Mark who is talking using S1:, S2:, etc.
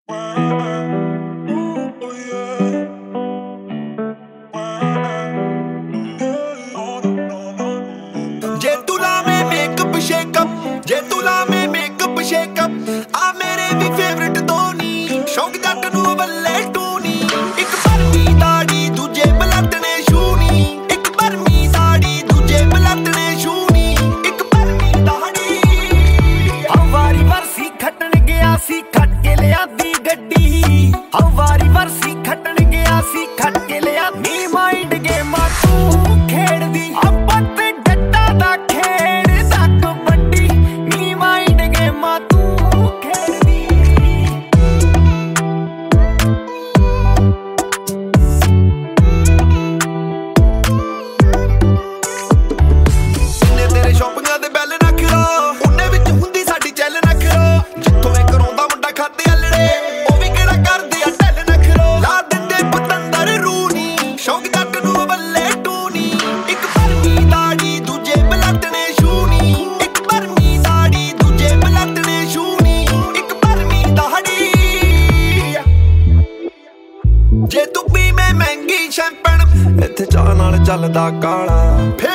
S1: ਜੇ ਤੂੰ ਲਾਵੇਂ ਮੇਕਅਪ ਸ਼ੇਕਅਪ, ਜੇ ਤੂੰ ਲਾਵੇਂ ਮੇਕਅਪ ਸ਼ੇਕਅਪ, ਆ ਮੇਰੇ ਵੀ ਫੇਵਰਿਟ ਧੋਨੀ, ਸ਼ੌਕ ਜੱਟ ਨੂੰ ਬੱਲੇ ਟੂਨੀ। ਇੱਕ ਭਰਮੀ ਦਾੜੀ ਦੂਜੇ ਬਲੱਟਣੇ ਸ਼ੂਨੀ, ਇੱਕ ਭਰਮੀ ਦਾੜੀ ਦੂਜੇ ਬਲੱਟਣੇ ਸ਼ੂਨੀ, ਇੱਕ ਭਰਮੀ ਦਾੜੀ।
S2: ਵਾਰੀ ਵਰਸੀ ਖੱਟਣ ਗਿਆ ਸੀ, ਖੱਟ ਕੇ ਲਿਆਂਦੀ ਗੱਡੀ। ਵਾਰੀ ਵਰਸੀ ਖੱਟਣ ਗਿਆ ਸੀ, ਖੱਟ ਕੇ ਲਿਆਂਦੀ। ਮਾਈਂਡ ਗੇਮਾਂ ਤੂੰ ਖੇਡਦੀ, ਆਪਾਂ ਤੇ ਜੱਟਾਂ ਦਾ ਖੇਡਦਾ ਕਬੱਡੀ। ਨੀ ਮਾਈਂਡ ਗੇਮਾਂ ਤੂੰ ਖੇਡਦੀ।
S1: ਇੰਨੇ ਤੇਰੇ ਸ਼ੌਪਿੰਗਾਂ ਦੇ ਬੈਲ ਨਾ ਖਿਰੋ, ਉਹਨੇ ਵਿੱਚ ਹੁੰਦੀ ਸਾਡੀ ਚੱਲ ਨਾ ਖਿਰੋ। ਜਿੱਥੋਂ ਇਹ ਕਰਾਉਂਦਾ ਮੁੰਡਾ ਖਾਤੇ ਅਲੜੇ, ਉਹ ਵੀ ਕਿਹੜਾ ਕਰਦੇ ਆ ਢੱਲ ਨਾ ਖਿਰੋ। ਲਾ ਦਿੰਦੇ ਪਤੰਦਰ ਰੂਨੀ, ਸ਼ੌਕ ਜੱਟ ਨੂੰ ਬੱਲੇ ਟੂਨੀ। ਇੱਕ ਭਰਮੀ ਦਾੜੀ ਦੂਜੇ ਬਲੱਟਣੇ ਸ਼ੂਨੀ, ਇੱਕ ਭਰਮੀ ਦਾੜੀ ਦੂਜੇ ਬਲੱਟਣੇ ਸ਼ੂਨੀ, ਇੱਕ ਭਰਮੀ ਦਾੜੀ। ਜੇ ਤੂੰ ਪੀਵੇਂ ਮਹਿੰਗੀ ਸ਼ੈਂਪਨ, ਇੱਥੇ ਚਾਹ ਨਾਲ ਚੱਲਦਾ ਕਾਲਾ।